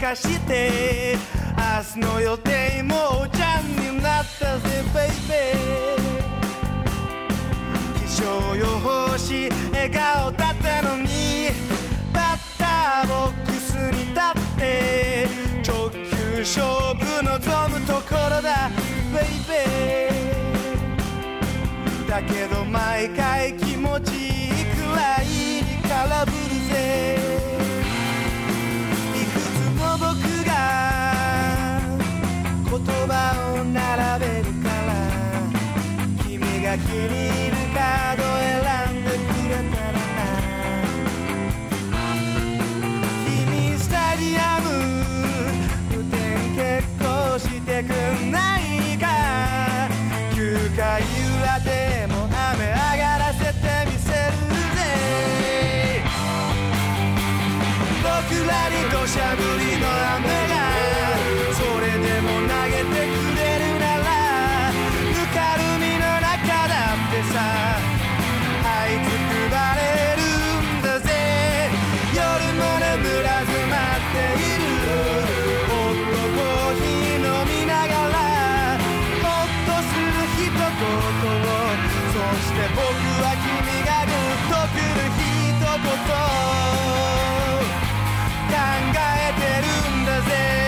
かして明日の予定もちゃんになったぜベイベー気象予報士笑顔だったのにバッターボックスに立って直球勝負望むところだベイベーだけど毎回気持ちいいくらいに空振るぜいくつも僕が言葉を並べるから君が気に入るカード選んでくれたらな君スタジアム雨天結構してくんないか9回裏でも雨上がらせてみせるぜ僕らに土砂降りの雨がそれでも投げてくれるならぬかるみの中だってさ這いつくばれるんだぜ夜も眠らず待っているホットコーヒー飲みながらホッとする一言をそして僕は君がグッとくる一言考えてるんだぜ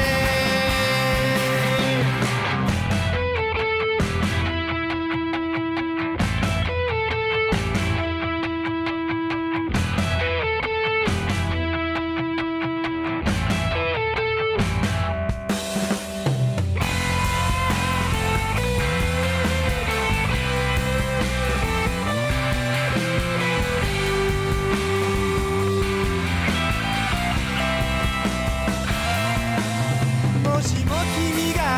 もしも君が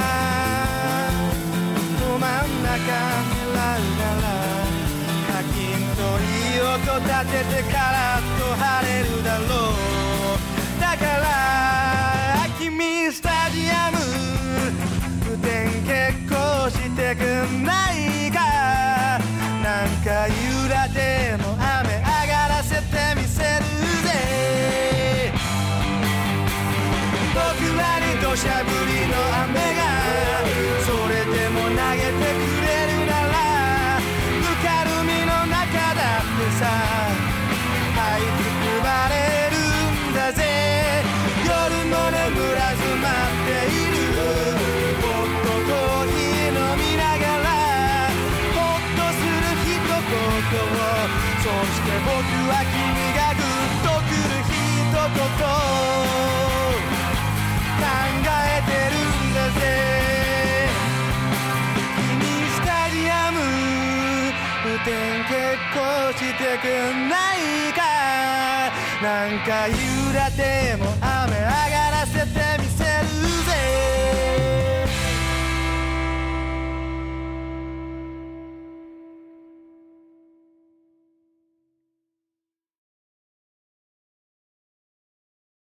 ど真ん中狙うなら課金といい音立ててカラッと晴れるだろうだから君スタジアム雨天結構してくんないかなんか裏でも雨上がらせてみせるぜ僕らに土砂降りの雨がそれでも投げてくれるならぬかるみの中だってさ這いつくばれるんだぜ夜も眠らず待っているホットコーヒー飲みながらホッとする一言をそして僕は君がグッとくる一言考えてるんだぜ君スタジアム雨天結構してくんないかなんか裏でも